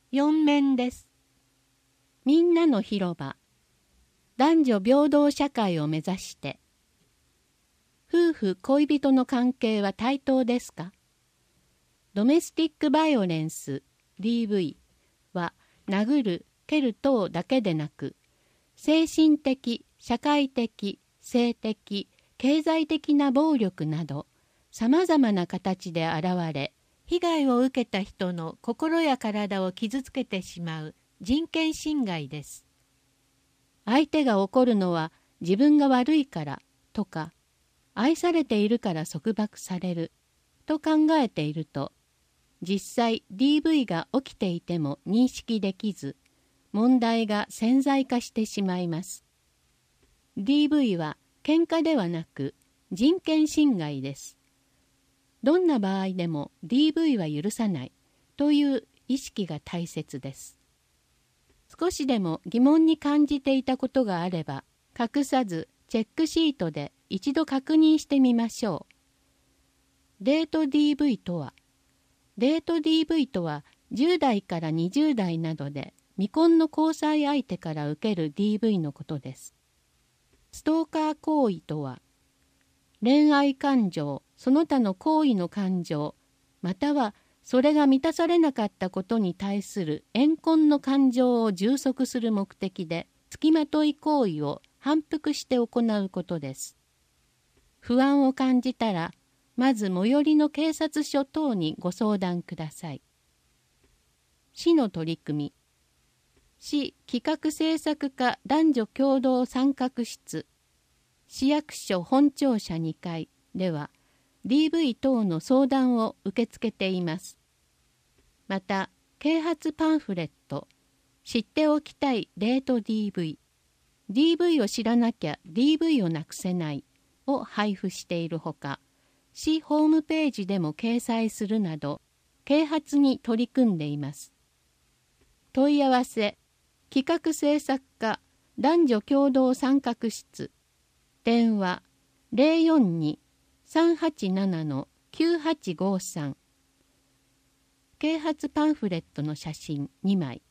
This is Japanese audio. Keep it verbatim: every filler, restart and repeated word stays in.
よん面です。みんなの広場。男女平等社会を目指して。夫婦恋人の関係は対等ですか？ドメスティックバイオレンス ディーブイ は殴る、蹴る等だけでなく、精神的、社会的、性的、経済的な暴力など、さまざまな形で現れ、被害を受けた人の心や体を傷つけてしまう人権侵害です。相手が怒るのは自分が悪いからとか、愛されているから束縛されると考えていると、実際 ディーブイ が起きていても認識できず、問題が潜在化してしまいます。ディーブイ は喧嘩ではなく人権侵害です。どんな場合でも ディーブイ は許さないという意識が大切です。少しでも疑問に感じていたことがあれば、隠さずチェックシートで一度確認してみましょう。デート ディーブイ とは、デート ディーブイ とはじゅう代からにじゅう代などで未婚の交際相手から受ける ディーブイ のことです。ストーカー行為とは、恋愛感情、その他の行為の感情、またはそれが満たされなかったことに対する怨恨の感情を充足する目的で、付きまとい行為を反復して行うことです。不安を感じたら、まず最寄りの警察署等にご相談ください。市の取り組み。市企画政策課男女共同参画室、市役所本庁舎にかいでは ディーブイ 等の相談を受け付けています。また、啓発パンフレット、知っておきたいデート ディーブイ、ディーブイ を知らなきゃ ディーブイ をなくせないを配布しているほか、市ホームページでも掲載するなど、啓発に取り組んでいます。問い合わせ、企画政策課男女共同参画室、電話 ゼロよんに さんはちなな きゅうはちごさん、啓発パンフレットの写真にまい。